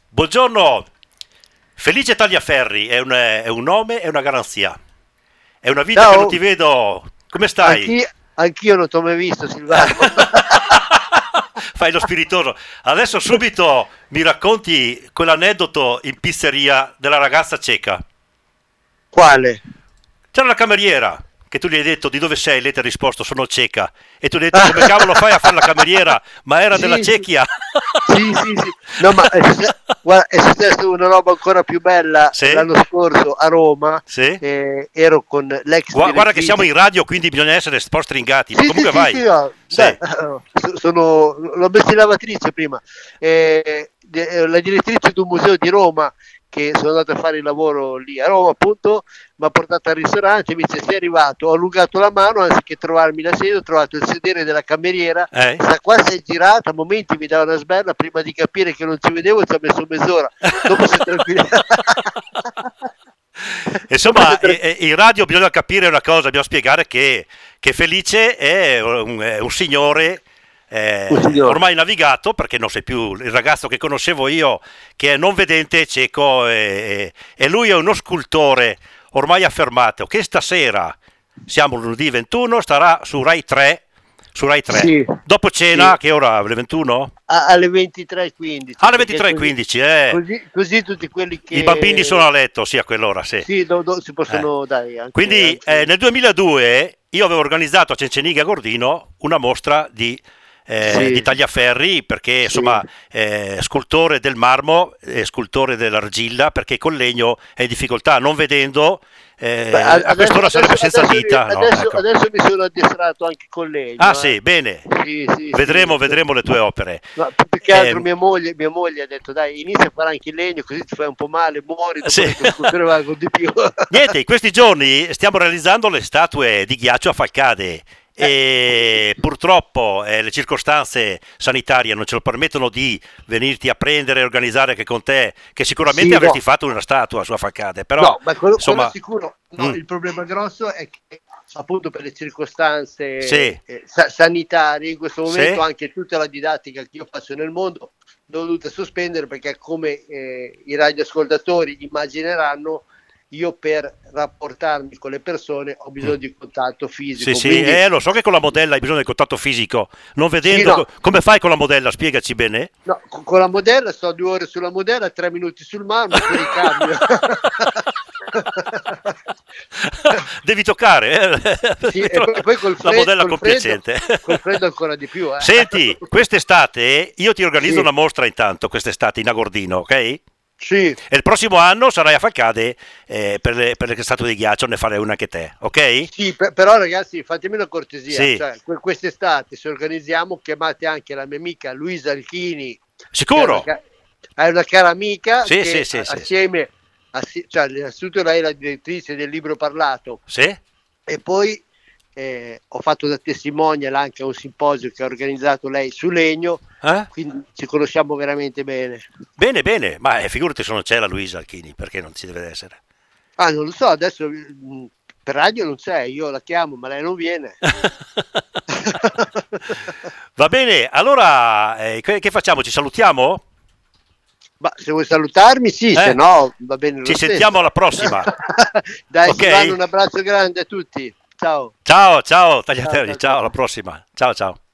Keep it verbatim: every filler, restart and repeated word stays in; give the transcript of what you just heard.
Buongiorno, Felice Tagliaferri è un, è un nome e una garanzia. È una vita che non Ciao, ti vedo. Come stai? Anch'io, anch'io non ti ho mai visto, Silvano. Fai lo spiritoso. Adesso subito mi racconti quell'aneddoto in pizzeria della ragazza cieca. Quale? C'era la cameriera che tu gli hai detto di dove sei, lei ti ha risposto sono cieca e tu gli hai detto come cavolo fai a fare la cameriera, ma era della Sì, sì, Cechia. sì, sì, sì. No, ma è successo, guarda, è successo una roba ancora più bella Sì? l'anno scorso a Roma. Sì? Eh, ero con l'ex Gua- Guarda che siamo direttrice. in radio, quindi bisogna essere un po' stringati, ma Sì, sì, comunque sì, vai. sì, no, dai, Sì. so- sono, l'ho messo in lavatrice prima. Eh, de- la direttrice di un museo di Roma, che sono andato a fare il lavoro lì a Roma, appunto, mi ha portato al ristorante, mi dice sei arrivato, ho allungato la mano, anziché trovarmi la sedia, ho trovato il sedere della cameriera, Eh? sta qua si è girata, a momenti mi dava una sberla, prima di capire che non ci vedevo ci ha messo mezz'ora, dopo si è tranquillo. Dopo si Insomma, è eh, tranquillo. eh, in radio bisogna capire una cosa, bisogna spiegare che, che Felice è un, è un signore Un eh, signore. ormai navigato, perché non sei più il ragazzo che conoscevo io, che è non vedente, cieco, e, e lui è uno scultore ormai affermato, che stasera, siamo lunedì ventuno, starà su Rai tre, su Rai tre. Sì, Dopo sì. cena, che ora? Alle ventuno? A- alle ventitré e quindici, Alle perché ventitré e così, quindici, eh. così, così tutti quelli I bambini sono a che letto, sì, a quell'ora, sì. sì, do- do- si Eh. possono dare anche, Quindi eh, anche nel duemiladue io avevo organizzato a Cenceniga Gordino una mostra di, eh, di sì, tagliaferri perché sì. insomma eh, scultore del marmo e scultore dell'argilla perché col legno è in difficoltà, non vedendo Beh, eh, a- a adesso, quest'ora adesso, sarebbe senza adesso, mi- dita, no? adesso, Ecco. adesso mi sono addestrato anche con Ah legno, eh. sì, bene, Sì, sì, sì. vedremo, vedremo le tue opere. No, più più che altro Ehm, mia moglie, mia moglie ha detto dai, inizia a fare anche il legno così ti fai un po' male, muori, dopo sì. le tue sculture valgono di più. Niente, in questi giorni stiamo realizzando le statue di ghiaccio a Falcade Eh, e purtroppo eh, le circostanze sanitarie non ce lo permettono di venirti a prendere e organizzare anche con te, che sicuramente sì, avresti no. fatto una statua su a Falcade, però No, ma quello, quello insomma, sicuro, no, mm, il problema grosso è che appunto per le circostanze sì, eh, sa- sanitarie in questo momento sì, anche tutta la didattica che io faccio nel mondo l'ho dovuta sospendere perché come eh, i radioascoltatori immagineranno io per rapportarmi con le persone ho mm. bisogno di contatto Sì, fisico, sì, quindi eh, lo so che con la modella hai bisogno del contatto fisico, non sì, vedendo no, co- come fai con la modella, spiegaci bene. no, co- con la modella sto due ore sulla modella, tre minuti sul marmo, poi ricambio. Devi toccare Sì, eh? e poi, poi col, La fred- modella col freddo, compiacente. col freddo ancora di più, eh. Senti, quest'estate io ti organizzo una Sì, mostra intanto, quest'estate in Agordino, ok? E sì, il prossimo anno sarai a Falcade eh, per, le, per le statue di ghiaccio, ne farai una anche te, ok? sì, per- però ragazzi fatemi una cortesia, Sì, cioè que- quest'estate se organizziamo chiamate anche la mia amica Luisa Alchini, che è una, sicuro? ca- è una cara amica Sì, sì, che sì, a- sì, assieme, assi- cioè innanzitutto lei è la direttrice del libro parlato sì? e poi eh, ho fatto da testimonial anche a un simposio che ha organizzato lei su legno, Eh? quindi ci conosciamo veramente bene. Bene, bene, ma eh, figurati se non c'è la Luisa Alchini, perché non ci deve essere? Ah, non lo so, adesso mh, per radio non c'è, io la chiamo, ma lei non viene. Va bene, allora eh, che, che facciamo? Ci salutiamo? Ma se vuoi salutarmi, sì, se Eh? no va bene Ci lo sentiamo stesso. alla prossima, Dai, Silvano, ok? un abbraccio grande a tutti. Ciao. Ciao, ciao, Ciao, tagliatelli, ciao, ciao, alla ciao. prossima. Ciao, ciao.